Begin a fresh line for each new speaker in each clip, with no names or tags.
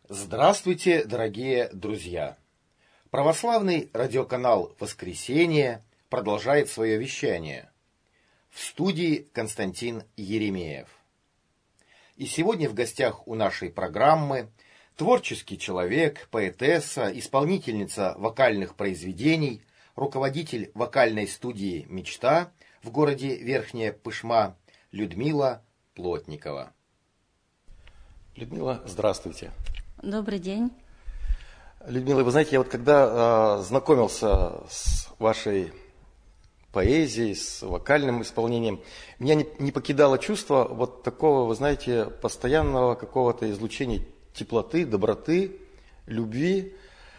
Здравствуйте, дорогие друзья! Православный радиоканал «Воскресенье» продолжает свое вещание. В студии Константин Еремеев. И сегодня в гостях у нашей программы творческий человек, поэтесса, исполнительница вокальных произведений, руководитель вокальной студии «Мечта» в городе Верхняя Пышма Людмила Плотникова. Людмила, здравствуйте.
Добрый день.
Людмила, вы знаете, я вот когда знакомился с вашей поэзией, с вокальным исполнением, меня не покидало чувство вот такого, вы знаете, постоянного какого-то излучения теплоты, доброты, любви.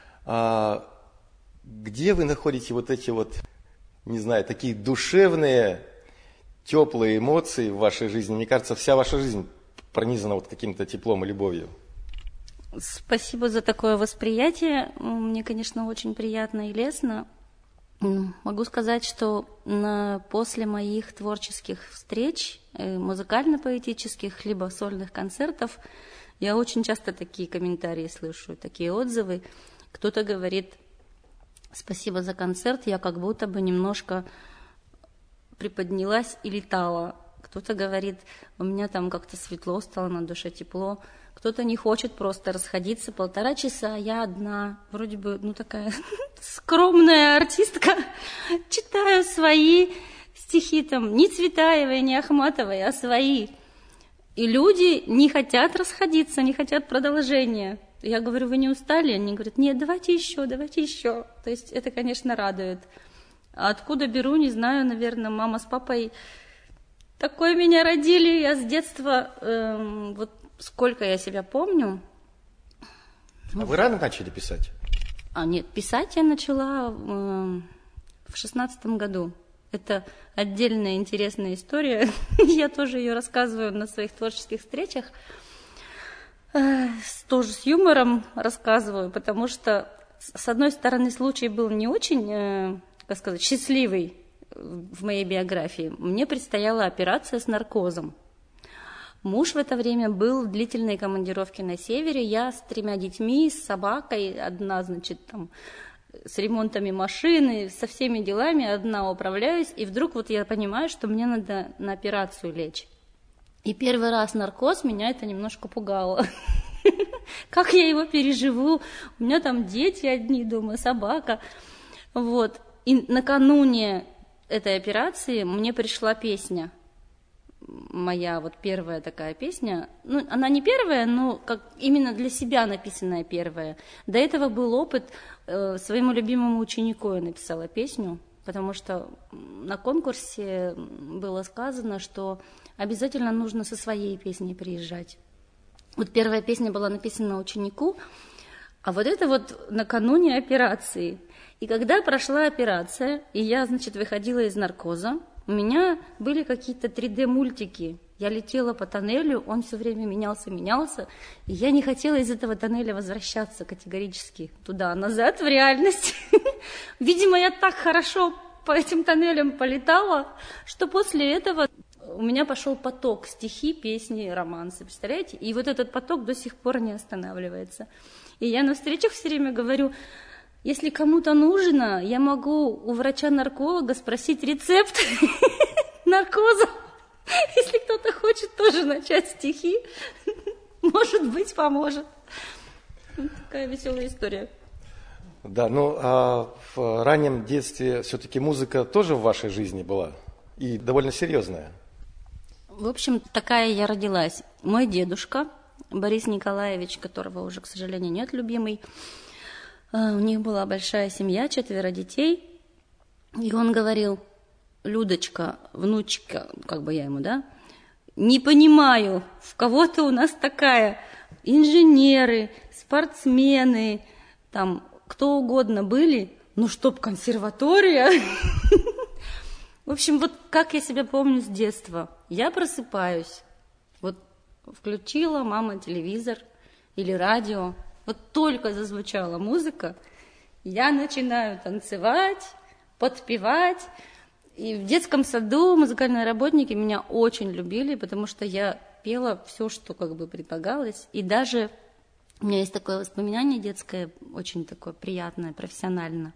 Где вы находите вот эти вот, не знаю, такие душевные, теплые эмоции в вашей жизни? Мне кажется, вся ваша жизнь пронизана вот каким-то теплом и любовью.
Спасибо за такое восприятие. Мне, конечно, очень приятно и лестно. Могу сказать, что после моих творческих встреч, музыкально-поэтических, либо сольных концертов, я очень часто такие комментарии слышу, такие отзывы. Кто-то говорит: спасибо за концерт, я как будто бы немножко приподнялась и летала. Кто-то говорит: у меня там как-то светло стало, на душе тепло. Кто-то не хочет просто расходиться 1,5 часа, а я одна, вроде бы, такая скромная артистка, читаю свои стихи, там, не Цветаевой, не Ахматовой, а свои. И люди не хотят расходиться, не хотят продолжения. Я говорю: вы не устали? Они говорят: нет, давайте еще, давайте еще. То есть это, конечно, радует. А откуда беру, не знаю, наверное, мама с папой такое меня родили. Я с детства, вот сколько я себя помню.
А вы рано начали писать?
Нет, писать я начала в 16 году. Это отдельная интересная история. Я тоже ее рассказываю на своих творческих встречах. Тоже с юмором рассказываю, потому что, с одной стороны, случай был не очень, как сказать, счастливый в моей биографии. Мне предстояла операция с наркозом. Муж в это время был в длительной командировке на севере. Я с 3 детьми, с собакой, одна, значит, там, с ремонтами машины, со всеми делами, одна управляюсь. И вдруг вот я понимаю, что мне надо на операцию лечь. И первый раз наркоз меня это немножко пугало. Как я его переживу? У меня там дети одни дома, собака. Вот. И накануне этой операции мне пришла песня. Моя вот первая такая песня. Она не первая, но как именно для себя написанная первая. До этого был опыт. Своему любимому ученику я написала песню, потому что на конкурсе было сказано, что обязательно нужно со своей песней приезжать. Вот первая песня была написана ученику, а вот это вот накануне операции. И когда прошла операция, и я, значит, выходила из наркоза, у меня были какие-то 3D-мультики. Я летела по тоннелю, он все время менялся, и я не хотела из этого тоннеля возвращаться категорически туда-назад, в реальность. Видимо, я так хорошо по этим тоннелям полетала, что после этого у меня пошел поток стихи, песни, романсы, представляете? И вот этот поток до сих пор не останавливается. И я на встречах все время говорю: если кому-то нужно, я могу у врача-нарколога спросить рецепт наркоза. Если кто-то хочет тоже начать стихи, может быть, поможет. Такая веселая история.
Да, а в раннем детстве все-таки музыка тоже в вашей жизни была? И довольно серьезная?
В общем, такая я родилась. Мой дедушка, Борис Николаевич, которого уже, к сожалению, нет, любимый, у них была большая семья, 4 детей. И он говорил: Людочка, внучка, как бы я ему, не понимаю, в кого ты у нас такая. Инженеры, спортсмены, там кто угодно были, чтоб консерватория. В общем, вот как я себя помню с детства. Я просыпаюсь, вот включила мама телевизор или радио, вот только зазвучала музыка, я начинаю танцевать, подпевать. И в детском саду музыкальные работники меня очень любили, потому что я пела все, что как бы предлагалось. И даже У меня есть такое воспоминание детское, очень такое приятное, профессионально.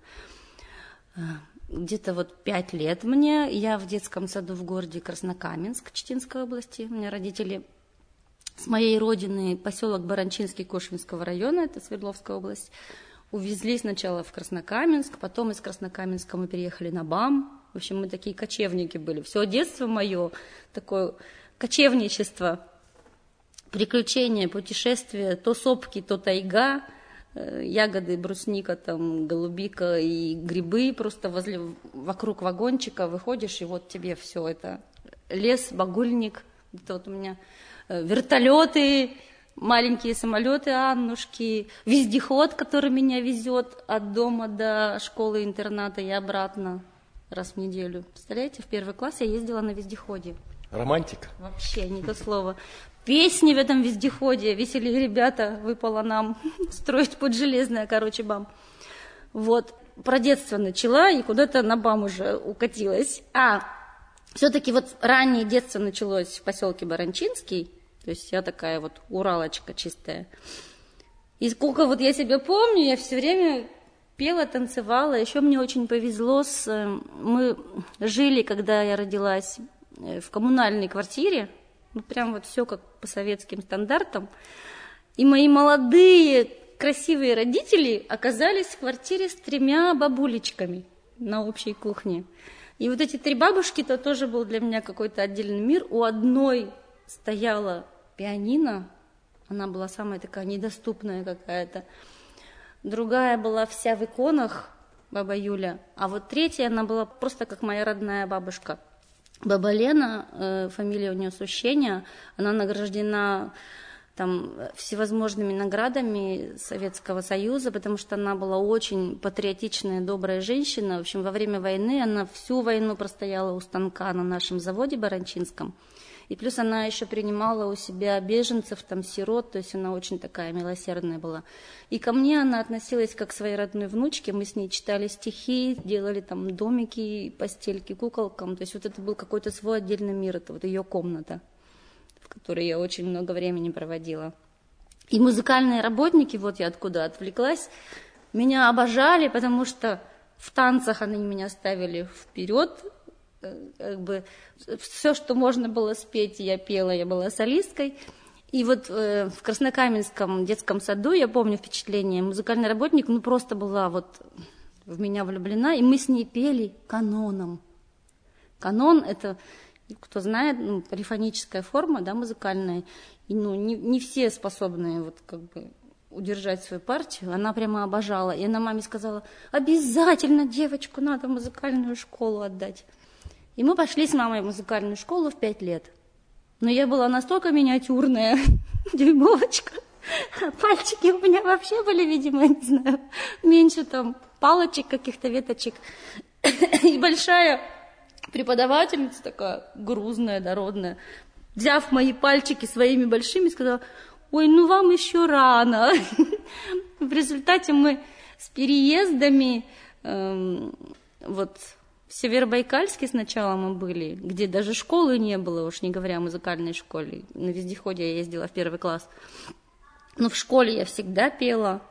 Где-то вот 5 лет мне, я в детском саду в городе Краснокаменск Читинской области. У меня родители с моей родины, поселок Баранчинский Кошвинского района, это Свердловская область, увезли сначала в Краснокаменск, потом из Краснокаменска мы переехали на БАМ. В общем, мы такие кочевники были. Все детство мое, такое кочевничество, приключения, путешествия, то сопки, то тайга, ягоды, брусника, там, голубика и грибы, просто вокруг вагончика выходишь, и вот тебе все это лес, багульник, это вот у меня вертолеты, маленькие самолеты Аннушки, вездеход, который меня везет от дома до школы-интерната и обратно раз в неделю. Представляете, в 1 класс я ездила на вездеходе.
Романтика.
Вообще, не то слово. Песни в этом вездеходе, веселые ребята, выпало нам строить путь железное, короче, БАМ. Вот, про детство начала и куда-то на БАМ уже укатилась. Все-таки вот раннее детство началось в поселке Баранчинский, то есть я такая вот уралочка чистая. И сколько вот я себя помню, я все время пела, танцевала. Еще мне очень повезло, мы жили, когда я родилась, в коммунальной квартире, ну, прям вот все как по советским стандартам. И мои молодые, красивые родители оказались в квартире с 3 бабулечками на общей кухне. И вот эти 3 бабушки-то тоже был для меня какой-то отдельный мир. У одной стояла пианино, она была самая такая недоступная какая-то. Другая была вся в иконах, баба Юля. А вот 3-я, она была просто как моя родная бабушка. Баба Лена, фамилия у нее Сущеня, она награждена там всевозможными наградами Советского Союза, потому что она была очень патриотичная, добрая женщина. В общем, во время войны она всю войну простояла у станка на нашем заводе Баранчинском. И плюс она еще принимала у себя беженцев, там, сирот, то есть она очень такая милосердная была. И ко мне она относилась как к своей родной внучке, мы с ней читали стихи, делали там домики, постельки куколкам, то есть вот это был какой-то свой отдельный мир, это вот ее комната, в которой я очень много времени проводила. И музыкальные работники, вот я откуда отвлеклась, меня обожали, потому что в танцах они меня ставили вперед, как бы все, что можно было спеть, я пела, я была солисткой. И вот в Краснокаменском детском саду, я помню впечатление, музыкальный работник, ну просто была вот в меня влюблена, и мы с ней пели каноном. Канон — это, кто знает, ну, полифоническая форма, да, музыкальная, и ну, не все способны вот как бы удержать свою партию, она прямо обожала. И она маме сказала: обязательно девочку надо в музыкальную школу отдать. И мы пошли с мамой в музыкальную школу в 5 лет. Но я была настолько миниатюрная, дюймовочка, пальчики у меня вообще были, видимо, не знаю, меньше там палочек, каких-то веточек. И большая преподавательница такая грузная, дородная, взяв мои пальчики своими большими, сказала: ой, ну вам еще рано. В результате мы с переездами вот в Северобайкальске сначала мы были, где даже школы не было, уж не говоря о музыкальной школе. На вездеходе я ездила в 1 класс. Но в школе я всегда пела,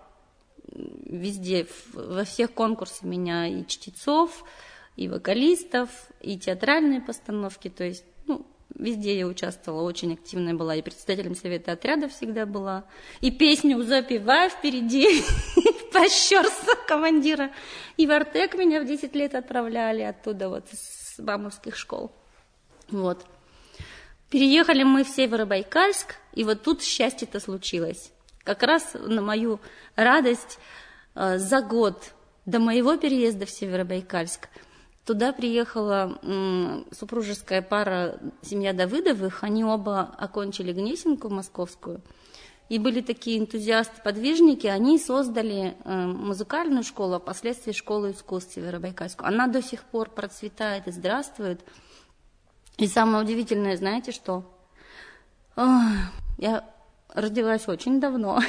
везде, во всех конкурсах меня и чтецов, и вокалистов, и театральные постановки. То есть, ну, везде я участвовала, очень активная была, и председателем совета отряда всегда была, и песню запеваю впереди, прощерство командира. И в Артек меня в 10 лет отправляли оттуда, вот, с бамовских школ. Вот. Переехали мы в Северобайкальск, и вот тут счастье-то случилось. Как раз на мою радость за год до моего переезда в Северобайкальск туда приехала супружеская пара, семья Давыдовых. Они оба окончили Гнесинку московскую. И были такие энтузиасты-подвижники, они создали музыкальную школу, а впоследствии школу искусств Северобайкальскую. Она до сих пор процветает и здравствует. И самое удивительное, знаете что? Я родилась очень давно.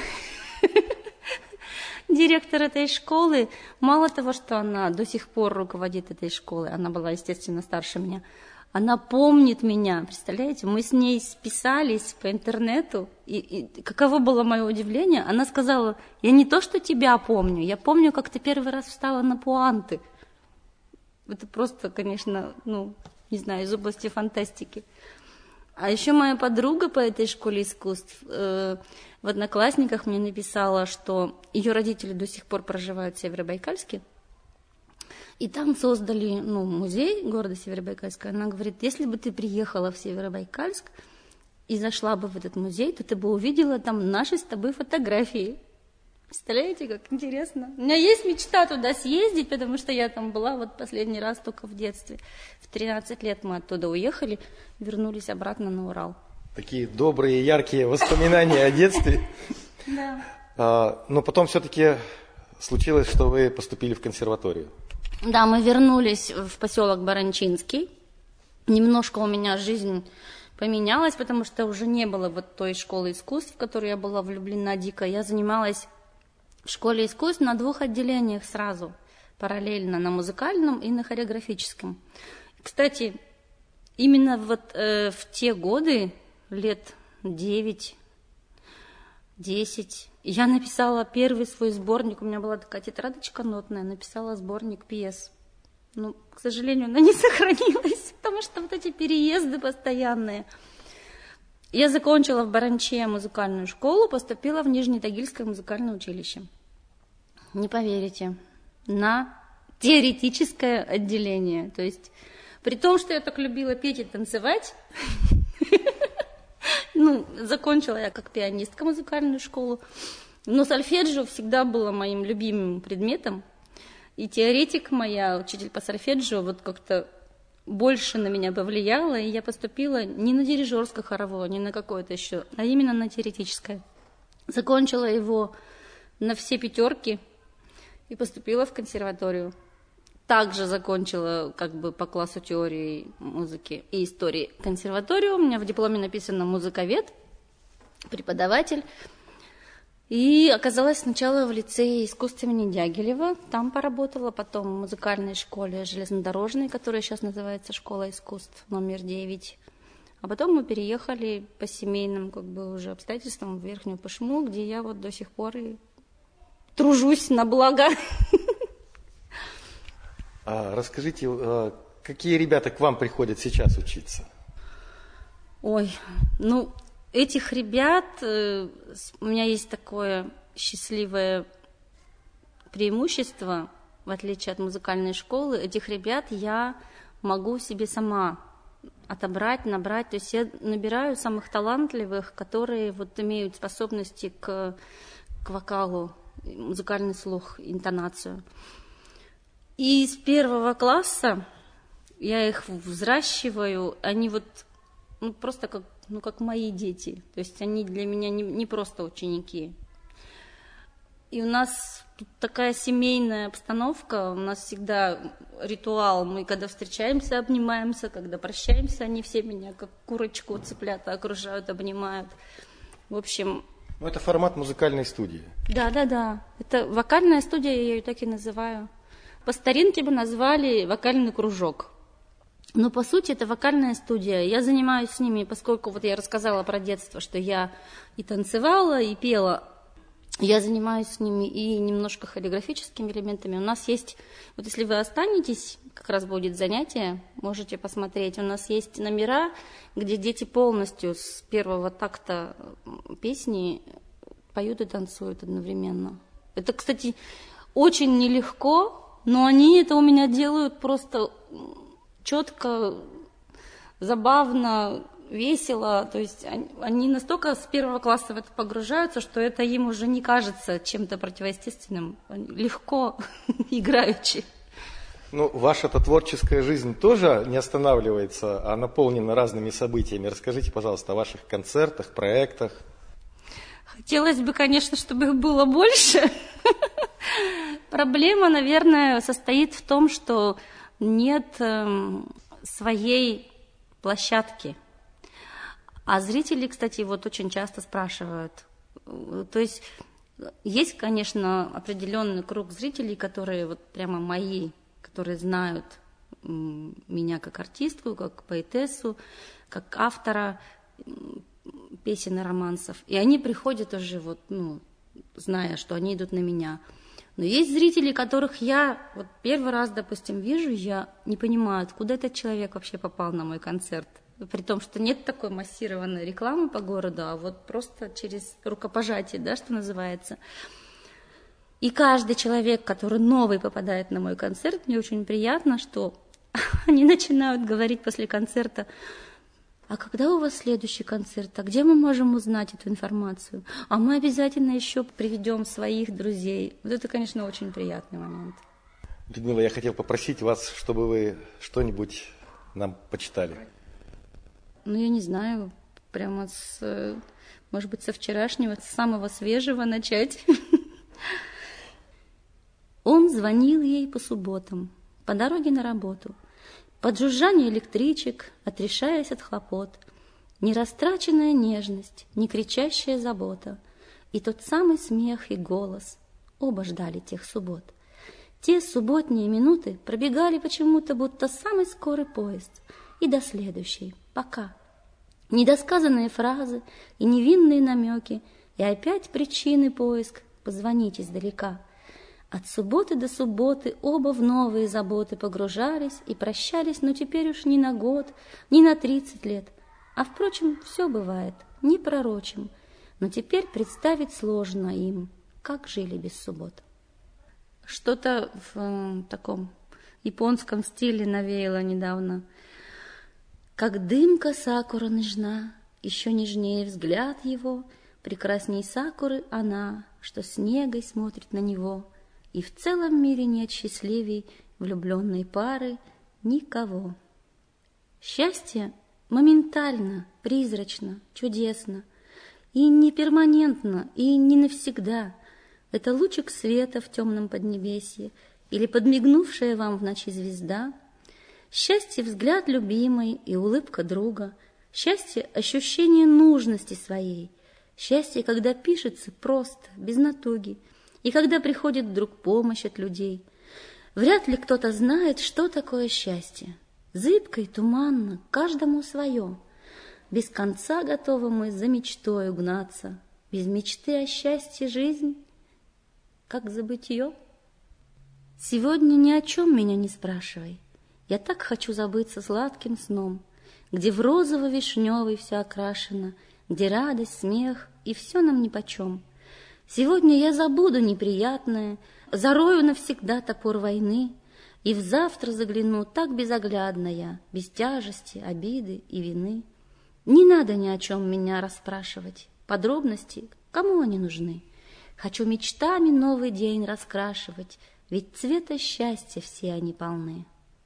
Директор этой школы, мало того, что она до сих пор руководит этой школой, она была, естественно, старше меня, Она помнит меня, представляете? Мы с ней списались по интернету, и каково было мое удивление, она сказала: я не то, что тебя помню, я помню, как ты первый раз встала на пуанты. Это просто, конечно, не знаю, из области фантастики. А еще моя подруга по этой школе искусств в Одноклассниках мне написала, что ее родители до сих пор проживают в Северобайкальске, и там создали музей города Северобайкальска. Она говорит: если бы ты приехала в Северобайкальск и зашла бы в этот музей, то ты бы увидела там наши с тобой фотографии. Представляете, как интересно. У меня есть мечта туда съездить, потому что я там была вот последний раз только в детстве. В 13 лет мы оттуда уехали, вернулись обратно на Урал.
Такие добрые, яркие воспоминания о детстве.
Да.
Но потом все-таки случилось, что вы поступили в консерваторию.
Да, мы вернулись в поселок Баранчинский. Немножко у меня жизнь поменялась, потому что уже не было вот той школы искусств, в которую я была влюблена дико. Я занималась в школе искусств на 2 отделениях сразу, параллельно, на музыкальном и на хореографическом. Кстати, именно вот в те годы, лет 9-10, я написала первый свой сборник. У меня была такая тетрадочка нотная, написала сборник пьес. Но, к сожалению, она не сохранилась, потому что вот эти переезды постоянные. Я закончила в Баранче музыкальную школу, поступила в Нижнетагильское музыкальное училище. Не поверите, на теоретическое отделение. То есть, при том, что я так любила петь и танцевать, закончила я как пианистка музыкальную школу, но сольфеджио всегда было моим любимым предметом, и теоретик моя, учитель по сольфеджио, вот как-то больше на меня повлияла, и я поступила не на дирижерско-хоровое, не на какое-то еще, а именно на теоретическое. Закончила его на все 5 и поступила в консерваторию. Также закончила по классу теории музыки и истории консерваторию. У меня в дипломе написано музыковед, преподаватель. И оказалась сначала в лицее искусств имени Дягилева. Там поработала, потом в музыкальной школе железнодорожной, которая сейчас называется Школа искусств номер 9. А потом мы переехали по семейным уже обстоятельствам в Верхнюю Пышму, где я вот до сих пор и тружусь на благо.
Расскажите, какие ребята к вам приходят сейчас учиться?
Ой, этих ребят, у меня есть такое счастливое преимущество, в отличие от музыкальной школы, этих ребят я могу себе сама отобрать, набрать. То есть я набираю самых талантливых, которые имеют способности к вокалу, музыкальный слух, интонацию. И с 1 класса я их взращиваю, они просто как мои дети. То есть они для меня не просто ученики. И у нас тут такая семейная обстановка, у нас всегда ритуал. Мы когда встречаемся, обнимаемся, когда прощаемся, они все меня как курочку цыплята окружают, обнимают. В общем...
это формат музыкальной студии.
Да. Это вокальная студия, я ее так и называю. По старинке бы назвали вокальный кружок. Но по сути это вокальная студия. Я занимаюсь с ними, поскольку я рассказала про детство, что я и танцевала, и пела. Я занимаюсь с ними и немножко хореографическими элементами. У нас есть, если вы останетесь, как раз будет занятие, можете посмотреть. У нас есть номера, где дети полностью с 1 такта песни поют и танцуют одновременно. Это, кстати, очень нелегко, но они это у меня делают просто четко, забавно, весело. То есть они настолько с 1 класса в это погружаются, что это им уже не кажется чем-то противоестественным. Легко, играючи.
Ваша-то творческая жизнь тоже не останавливается, а наполнена разными событиями. Расскажите, пожалуйста, о ваших концертах, проектах.
Хотелось бы, конечно, чтобы их было больше. Проблема, наверное, состоит в том, что нет своей площадки. А зрители, кстати, очень часто спрашивают. То есть, конечно, определенный круг зрителей, которые прямо мои, которые знают меня как артистку, как поэтессу, как автора песен и романсов. И они приходят уже, зная, что они идут на меня. Но есть зрители, которых я первый раз, допустим, вижу, я не понимаю, откуда этот человек вообще попал на мой концерт. При том, что нет такой массированной рекламы по городу, а просто через рукопожатие, да, что называется. И каждый человек, который новый попадает на мой концерт, мне очень приятно, что они начинают говорить после концерта: а когда у вас следующий концерт? А где мы можем узнать эту информацию? А мы обязательно еще приведем своих друзей. Это, конечно, очень приятный момент.
Людмила, я хотел попросить вас, чтобы вы что-нибудь нам почитали.
Я не знаю, прямо может быть, со вчерашнего, с самого свежего начать. Он звонил ей по субботам, по дороге на работу, под жужжание электричек, отрешаясь от хлопот, нерастраченная нежность, не кричащая забота, и тот самый смех и голос оба ждали тех суббот. Те субботние минуты пробегали почему-то, будто самый скорый поезд, и до следующей, пока. Недосказанные фразы и невинные намеки, и опять причины поиск позвонить издалека. От субботы до субботы оба в новые заботы погружались и прощались, но теперь уж не на год, не на 30 лет. А, впрочем, все бывает, не пророчим, но теперь представить сложно им, как жили без суббот. Что-то в таком японском стиле навеяло недавно. Как дымка сакура нежна, еще нежнее взгляд его, прекрасней сакуры она, что с негой смотрит на него, и в целом мире нет счастливей влюбленной пары никого. Счастье моментально, призрачно, чудесно, и не перманентно, и не навсегда. Это лучик света в темном поднебесье или подмигнувшая вам в ночи звезда. Счастье — взгляд любимой и улыбка друга. Счастье — ощущение нужности своей. Счастье, когда пишется просто, без натуги, и когда приходит вдруг помощь от людей. Вряд ли кто-то знает, что такое счастье. Зыбко и туманно, каждому свое. Без конца готовы мы за мечтой угнаться. Без мечты о счастье жизнь, как забытье. Сегодня ни о чем меня не спрашивай. Я так хочу забыться сладким сном, где в розово-вишневый все окрашено, где радость, смех, и все нам нипочем. Сегодня я забуду неприятное, зарою навсегда топор войны, и в завтра загляну так безоглядно я, без тяжести, обиды и вины. Не надо ни о чем меня расспрашивать, подробности, кому они нужны? Хочу мечтами новый день раскрашивать, ведь цвета счастья все они полны.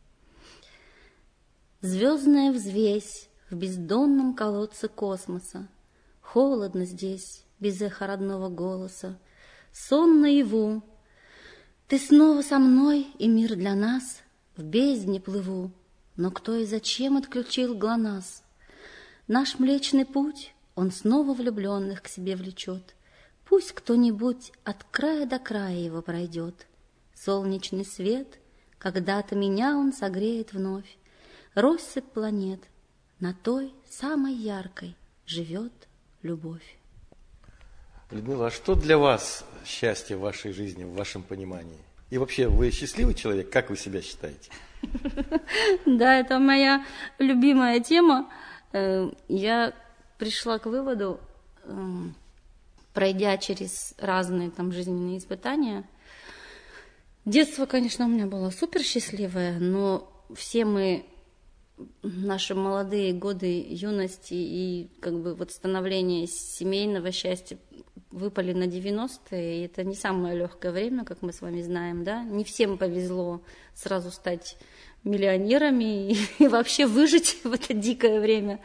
Звездная взвесь в бездонном колодце космоса. Холодно здесь, без эха родного голоса. Сон наяву. Ты снова со мной, и мир для нас. В бездне плыву, но кто и зачем отключил ГЛОНАСС? Наш Млечный Путь, он снова влюбленных к себе влечет. Пусть кто-нибудь от края до края его пройдет. Солнечный свет, когда-то меня он согреет вновь. Россыпь планет, на той самой яркой живет любовь.
Людмила, а что для вас счастье в вашей жизни, в вашем понимании? И вообще, вы счастливый человек? Как вы себя считаете?
Да, это моя любимая тема. Я пришла к выводу, пройдя через разные жизненные испытания. Детство, конечно, у меня было супер счастливое, но все мы, наши молодые годы юности и становление семейного счастья выпали на 90-е, и это не самое легкое время, как мы с вами знаем, да? Не всем повезло сразу стать миллионерами и вообще выжить в это дикое время.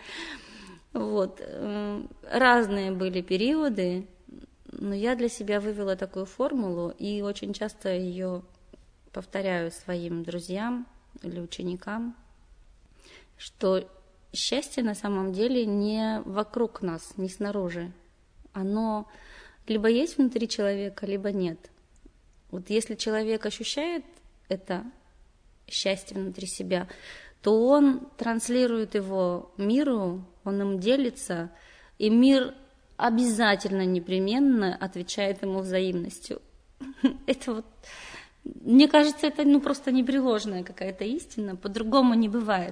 Разные были периоды, но я для себя вывела такую формулу и очень часто ее повторяю своим друзьям или ученикам, что счастье на самом деле не вокруг нас, не снаружи. Оно либо есть внутри человека, либо нет. Если человек ощущает это, счастье внутри себя, то он транслирует его миру, он им делится, и мир обязательно, непременно отвечает ему взаимностью. Это вот, мне кажется, это просто непреложная какая-то истина, по-другому не бывает.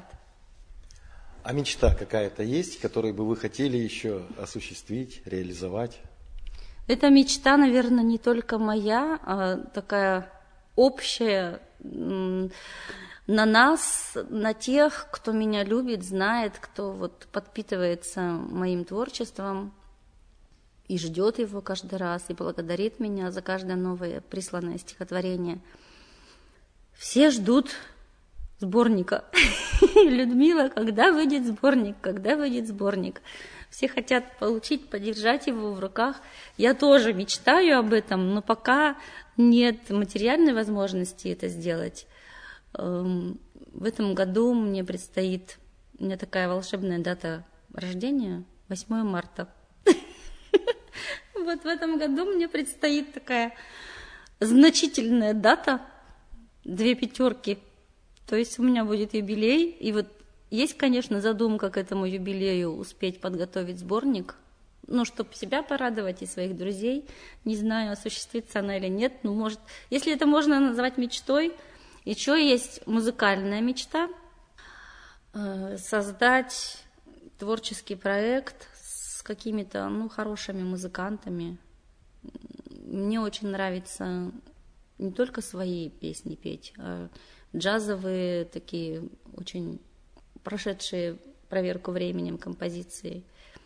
А мечта какая-то есть, которую бы вы хотели еще осуществить, реализовать?
Эта мечта, наверное, не только моя, а такая общая на нас, на тех, кто меня любит, знает, кто вот подпитывается моим творчеством и ждет его каждый раз, и благодарит меня за каждое новое присланное стихотворение. Все ждут сборника. Людмила, когда выйдет сборник, когда выйдет сборник? Все хотят получить, подержать его в руках. Я тоже мечтаю об этом, но пока нет материальной возможности это сделать. В этом году мне предстоит, у меня такая волшебная дата рождения, 8 марта. Вот в этом году мне предстоит такая значительная дата, 2 пятерки. То есть у меня будет юбилей, и вот есть, конечно, задумка к этому юбилею успеть подготовить сборник, чтобы себя порадовать и своих друзей. Не знаю, осуществится она или нет, может, если это можно назвать мечтой. Еще есть музыкальная мечта – создать творческий проект с какими-то хорошими музыкантами. Мне очень нравится не только свои песни петь, а джазовые такие, очень прошедшие проверку временем композиции,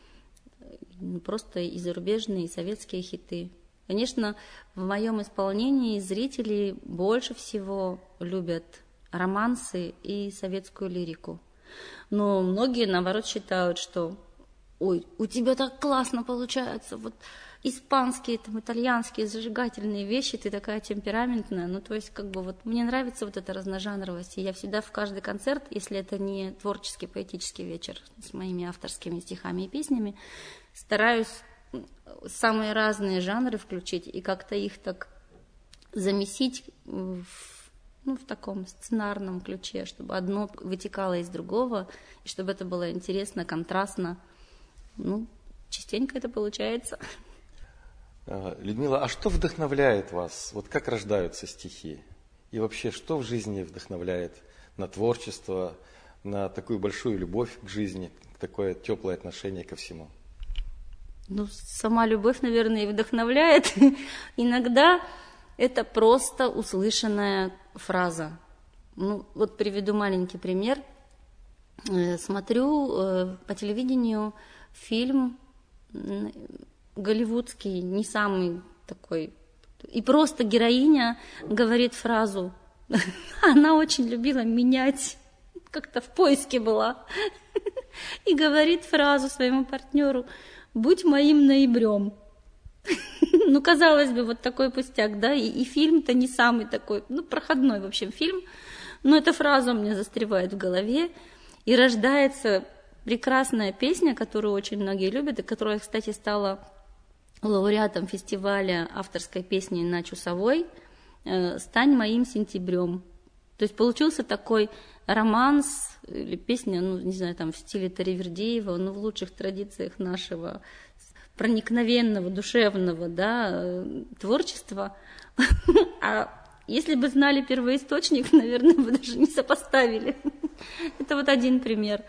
просто и зарубежные, и советские хиты. Конечно, в моем исполнении зрители больше всего любят романсы и советскую лирику. Но многие, наоборот, считают, что «Ой, у тебя так классно получается, вот испанские, итальянские зажигательные вещи, ты такая темпераментная». То есть, мне нравится вот эта разножанровость. И я всегда в каждый концерт, если это не творческий поэтический вечер с моими авторскими стихами и песнями, стараюсь самые разные жанры включить и как-то их так замесить в таком сценарном ключе, чтобы одно вытекало из другого, и чтобы это было интересно, контрастно. Частенько это получается.
Людмила, а что вдохновляет вас? Вот как рождаются стихи? И вообще, что в жизни вдохновляет на творчество, на такую большую любовь к жизни, такое теплое отношение ко всему?
Сама любовь, наверное, и вдохновляет. Иногда это просто услышанная фраза. Вот приведу маленький пример. Смотрю по телевидению фильм голливудский, не самый такой. И просто героиня говорит фразу. Она очень любила менять, как-то в поиске была. И говорит фразу своему партнеру: «Будь моим ноябрем». Казалось бы, вот такой пустяк, да, и фильм-то не самый такой, проходной, в общем, фильм, но эта фраза у меня застревает в голове, и рождается прекрасная песня, которую очень многие любят, и которая, кстати, стала лауреатом фестиваля авторской песни на Чусовой, «Стань моим сентябрем». То есть получился такой романс или песня, не знаю, в стиле Таривердиева, в лучших традициях нашего проникновенного, душевного, да, творчества. А если бы знали первоисточник, наверное, бы даже не сопоставили. Это вот один пример.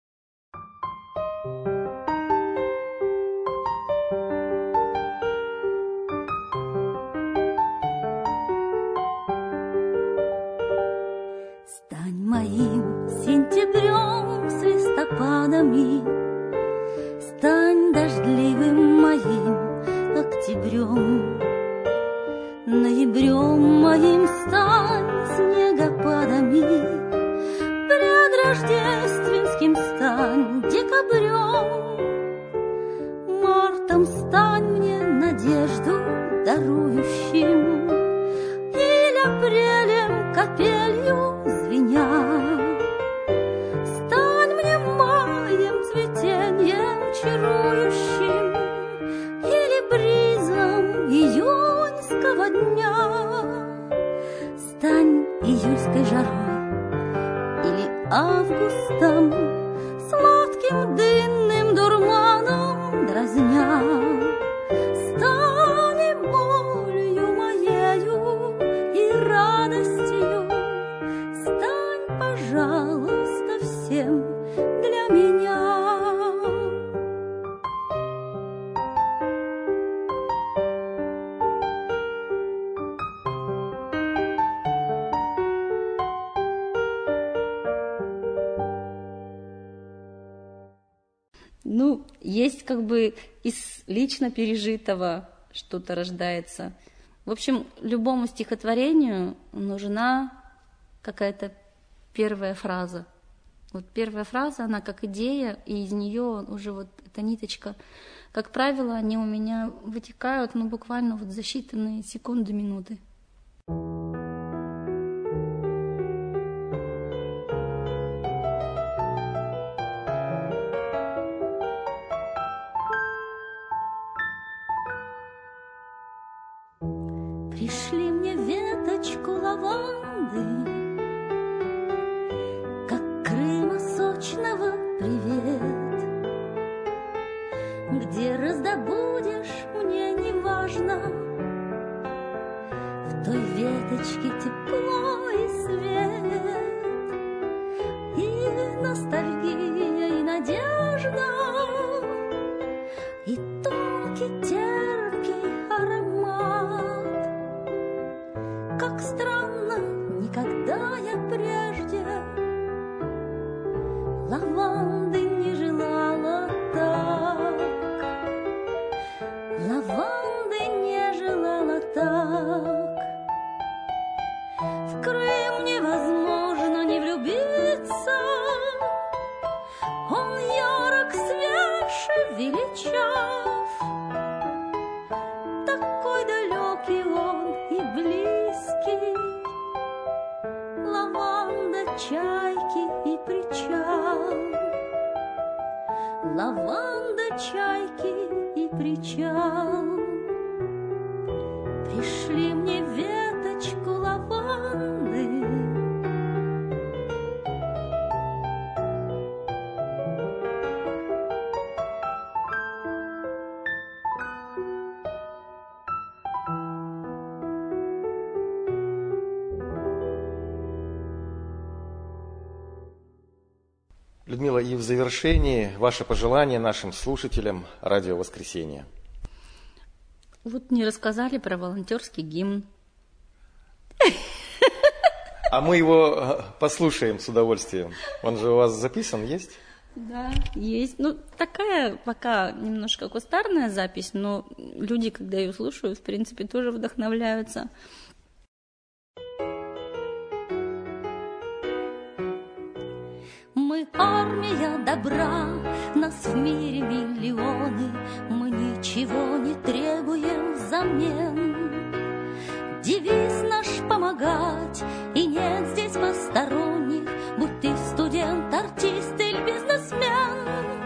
Стань моим сентябрем с листопадами, стань дождливым моим октябрем, ноябрем моим стань снегопадами, предрождественским стань декабрем, мартом стань мне надежду дарующим, или апрелем капелью звеня. Стань мне маем цветеньем чарующим, или бризом июньского дня. Стань июльской жарой августом, сладким дынным дурманом дразня. Станем болью моею и радостью, стань, пожалуйста, всем для меня.
Ну, есть как бы из лично пережитого что-то рождается. В общем, любому стихотворению нужна какая-то первая фраза. Вот первая фраза, она как идея, и из нее уже вот эта ниточка. Как правило, они у меня вытекают, ну, буквально вот за считанные секунды, минуты.
Пришли мне веточку лаванды, как Крыма сочного привет. Где раздобудешь, мне не важно, в той веточке тепло и свет, и ностальгия, и надежда, и тонкий терпкий аромат. Как странно, никогда я прежде лаванды не желала так. Лаванды не желала так. В Крым невозможно не влюбиться. Он ярок, свеж и величав. Такой далекий он и близкий. Лаванда, чайки и причал. Лаванда, чайки и причал. Пришли мне веточку лаванды.
Людмила, и в завершении ваше пожелание нашим слушателям радио «Воскресенье».
Вот не рассказали про волонтерский гимн.
А мы его послушаем с удовольствием. Он же у вас записан, есть?
Да, есть. Ну, такая пока немножко кустарная запись, но люди, когда ее слушают, в принципе, тоже вдохновляются.
Мы армия добра, нас в мире миллионы, мы ничего не требуем взамен. Девиз наш помогать, и нет здесь посторонних, будь ты студент, артист или бизнесмен,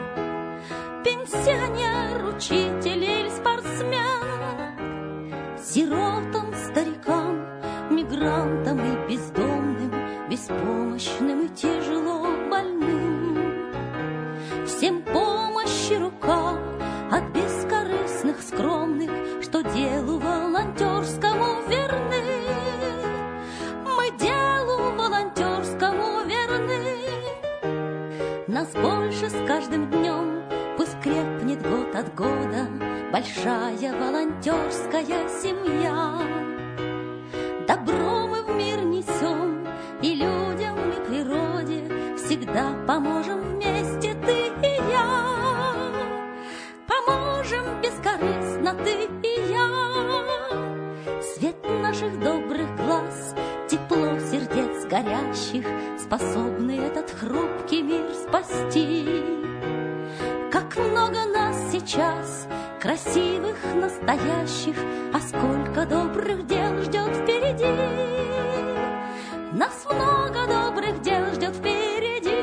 пенсионер, учитель или спортсмен, сиротам, старикам, мигрантам и бездомным, беспомощным и тяжело больным. Всем помощи рука от бескорыстных, скромных, что делу волонтерскому верны. Мы делу волонтерскому верны. Нас больше с каждым днем, пусть крепнет год от года большая волонтерская семья. Добро мы в мир несем, и людям, и природе всегда поможем вместе ты и я. Поможем бескорыстно ты и я. Свет наших добрых глаз, тепло сердец горящих, способны этот хрупкий мир спасти. Как много нас сейчас, красивых, настоящих, а сколько добрых дел ждет впереди. Нас много добрых дел ждет впереди.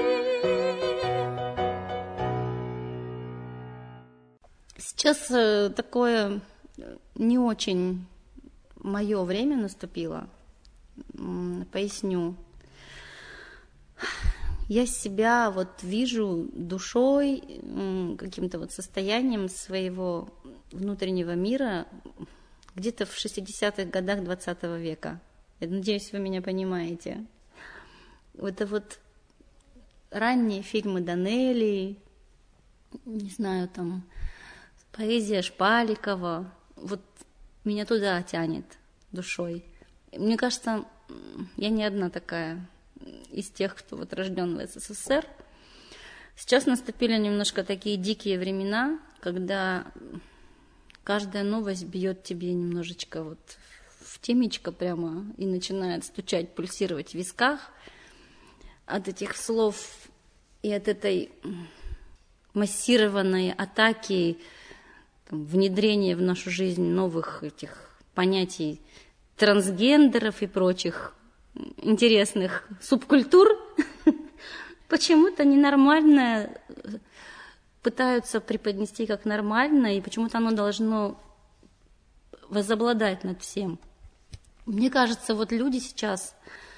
Сейчас такое не очень мое время наступило. Поясню. я себя вот вижу душой, каким-то вот состоянием своего внутреннего мира где-то в 60-х годах 20 века. Я надеюсь, вы меня понимаете. Это вот ранние фильмы Данелии, не знаю, там, поэзия Шпаликова, вот меня туда тянет душой. Мне кажется, я не одна такая из тех, кто вот рожден в СССР. Сейчас наступили немножко такие дикие времена, когда каждая новость бьет тебе немножечко вот в темечко прямо и начинает стучать, пульсировать в висках от этих слов и от этой массированной атаки, там, внедрения в нашу жизнь новых этих понятий трансгендеров и прочих интересных субкультур. Почему-то ненормальное пытаются преподнести как нормально, и почему-то оно должно возобладать над всем. Мне кажется, вот люди сейчас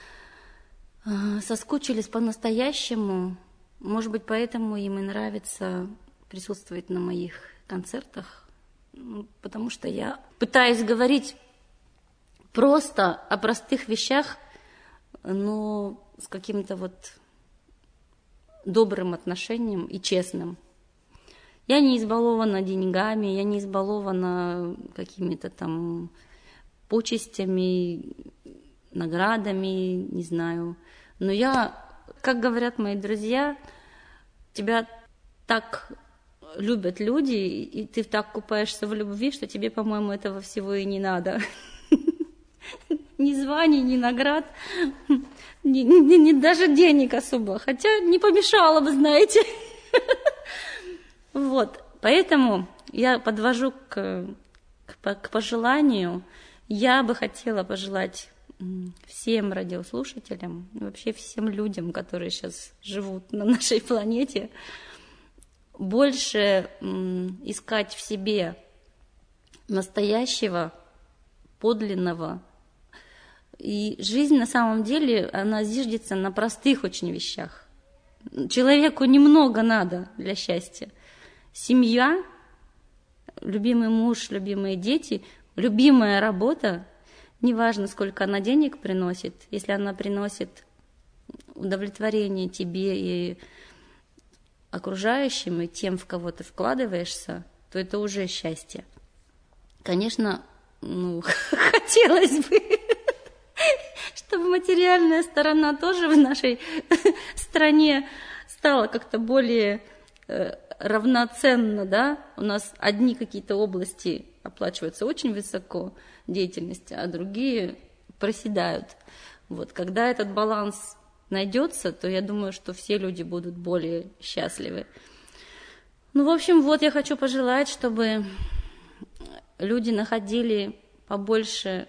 соскучились по-настоящему. Может быть, поэтому им и нравится присутствовать на моих концертах, потому что я пытаюсь говорить просто о простых вещах, но с каким-то вот добрым отношением и честным. Я не избалована деньгами, я не избалована какими-то там почестями, наградами, не знаю. Но я, как говорят мои друзья, тебя так любят люди, и ты так купаешься в любви, что тебе, по-моему, этого всего и не надо. Ни званий, ни наград, ни даже денег особо. Хотя не помешало бы, знаете. Вот, поэтому я подвожу к пожеланию. Я бы хотела пожелать всем радиослушателям, вообще всем людям, которые сейчас живут на нашей планете, больше искать в себе настоящего, подлинного. И жизнь на самом деле, она зиждется на простых очень вещах. Человеку немного надо для счастья. Семья, любимый муж, любимые дети, любимая работа, неважно, сколько она денег приносит, если она приносит удовлетворение тебе и окружающим, и тем, в кого ты вкладываешься, то это уже счастье. Конечно, хотелось бы, чтобы материальная сторона тоже в нашей стране стала как-то более равноценно, да, у нас одни какие-то области оплачиваются очень высоко деятельности, а другие проседают. Вот, когда этот баланс найдется, то я думаю, что все люди будут более счастливы. В общем, вот я хочу пожелать, чтобы люди находили побольше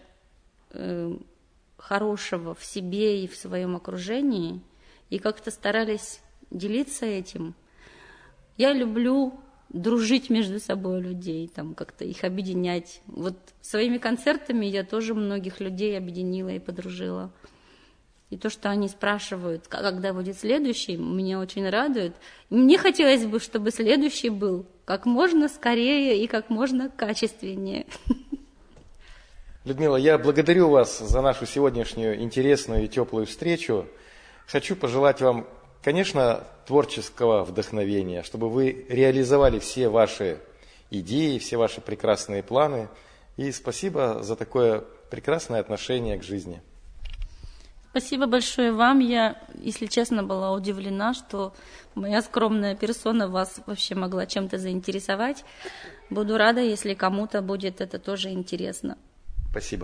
хорошего в себе и в своем окружении и как-то старались делиться этим. Я люблю дружить между собой людей, там как-то их объединять. Вот своими концертами я тоже многих людей объединила и подружила. И то, что они спрашивают, когда будет следующий, меня очень радует. Мне хотелось бы, чтобы следующий был как можно скорее и как можно качественнее.
Людмила, я благодарю вас за нашу сегодняшнюю интересную и теплую встречу. Хочу пожелать вам, конечно, творческого вдохновения, чтобы вы реализовали все ваши идеи, все ваши прекрасные планы. И спасибо за такое прекрасное отношение к жизни.
Спасибо большое вам. Я, если честно, была удивлена, что моя скромная персона вас вообще могла чем-то заинтересовать. Буду рада, если кому-то будет это тоже интересно.
Спасибо.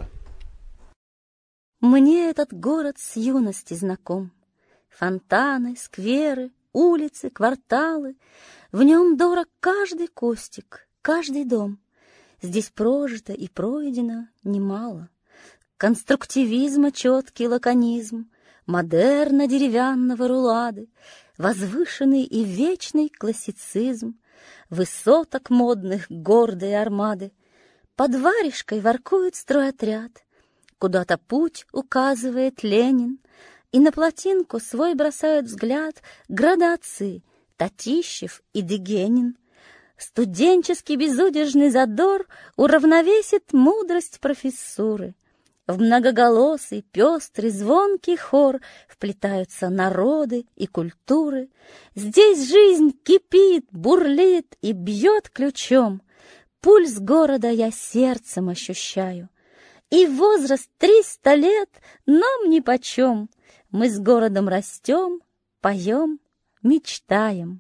Мне этот город с юности знаком. Фонтаны, скверы, улицы, кварталы. В нем дорог каждый кустик, каждый дом. Здесь прожито и пройдено немало. Конструктивизма четкий лаконизм, модерна деревянного рулады, возвышенный и вечный классицизм, высоток модных гордой армады. Под варежкой воркует стройотряд, куда-то путь указывает Ленин, И на плотинку свой бросают взгляд градации Татищев и Дегенин. Студенческий безудержный задор уравновесит мудрость профессуры. В многоголосый, пестрый, звонкий хор вплетаются народы и культуры. Здесь жизнь кипит, бурлит и бьет ключом. Пульс города я сердцем ощущаю. И возраст 300 лет нам нипочем. Мы с городом растем, поем, мечтаем.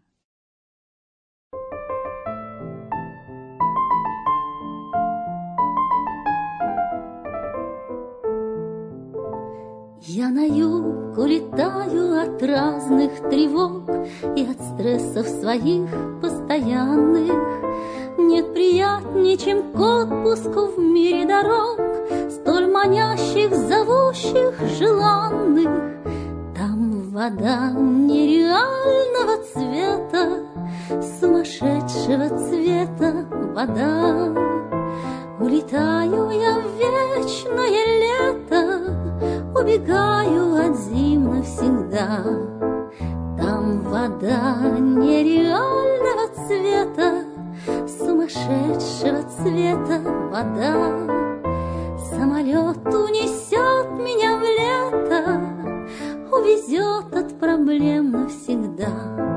Я на юг улетаю от разных тревог и от стрессов своих постоянных. Нет приятнее, чем к отпуску в мире дорог, столь манящих, зовущих, желанных. Там вода нереального цвета, сумасшедшего цвета вода. Улетаю я в вечное лето, убегаю от зим навсегда. Там вода нереального цвета, сумасшедшего цвета вода. Самолет унесет меня в лето, увезет от проблем навсегда.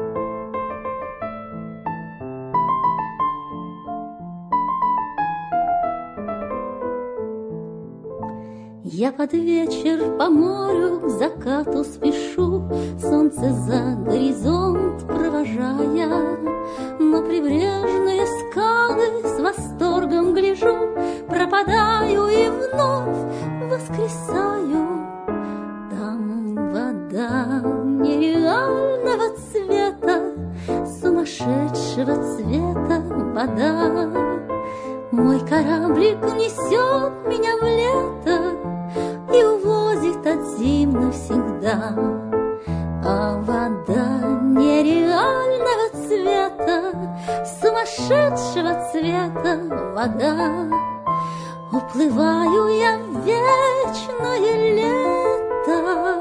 Я под вечер по морю к закату спешу, солнце за горизонт провожая. На прибрежные скалы с восторгом гляжу, пропадаю и вновь воскресаю. Там вода нереального цвета, сумасшедшего цвета вода. Мой кораблик унесет меня в лето и увозит от зим навсегда. А вода нереального цвета, сумасшедшего цвета вода. Уплываю я в вечное лето,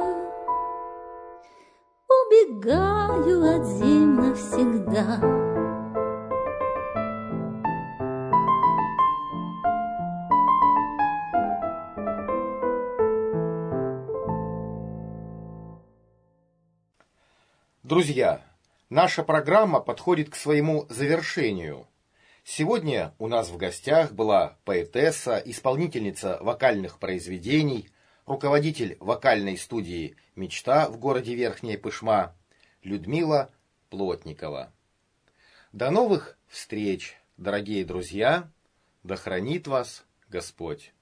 убегаю от зим навсегда.
Друзья, наша программа подходит к своему завершению. Сегодня у нас в гостях была поэтесса, исполнительница вокальных произведений, руководитель вокальной студии «Мечта» в городе Верхняя Пышма Людмила Плотникова. До новых встреч, дорогие друзья! Да хранит вас Господь!